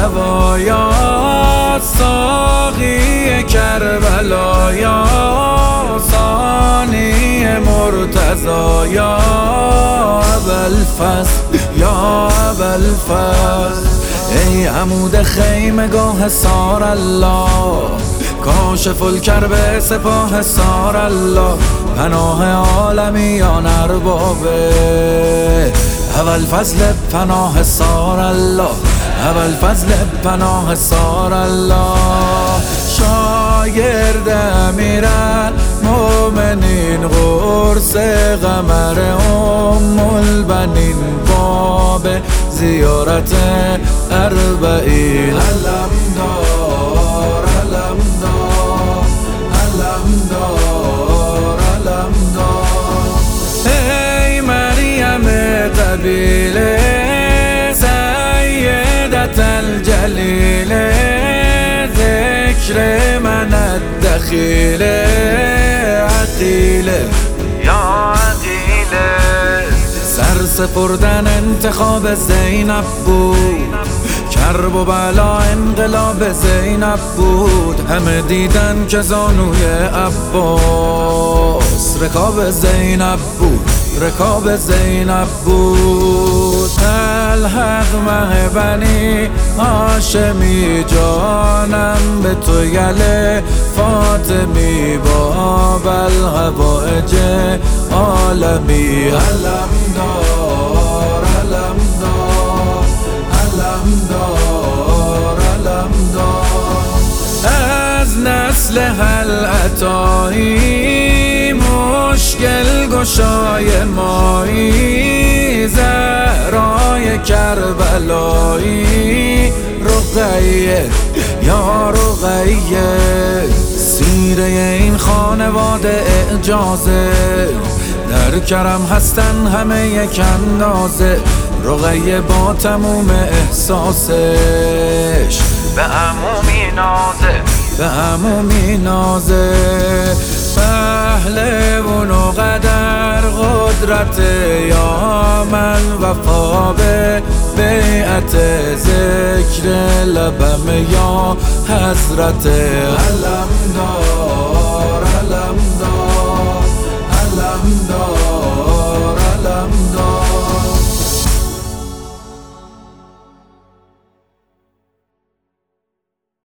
هوا یا ساقی کربلا یا ثانی مرتضی یا ابوالفضل یا ابوالفضل. ای عمود خیمگاه سار الله، کاشف الکرب سپاه سار الله، پناه عالمیان اربابه ابوالفضل پناه سار الله، ابوالفضل پناه سار الله. شاگرد امیرالمومنین قرص قمر البنین باب زیارت اربعین. علمدار علمدار علمدار علمدار. ای مریم قبیله سیدت الجلیل، ذکر من الدخیل عقیله یا عقیله. سر سپردن انتخاب زینب بود، کرب و بلا انقلاب زینب بود. همه دیدن که زانوی عباس رکاب زینب بود، رکاب زینب بود. الحق مه بنی هاشمی جانم به تو یله فاطمی باب الحوائج عالمی. علمدار علمدار علمدار علمدار. از نسل حلعتایی مشکل گشای مایی، زهرای کربلایی رقیه یا رقیه. سیره این خانواده اعجازه، در کرم هستن همه یک اندازه. رقیه با تموم احساسش به عمومی نازه، به عمومی نازه. پهلوان و قدر قدرت یا من وفا به بیعت ذکر لبم یا حضرت. علمدار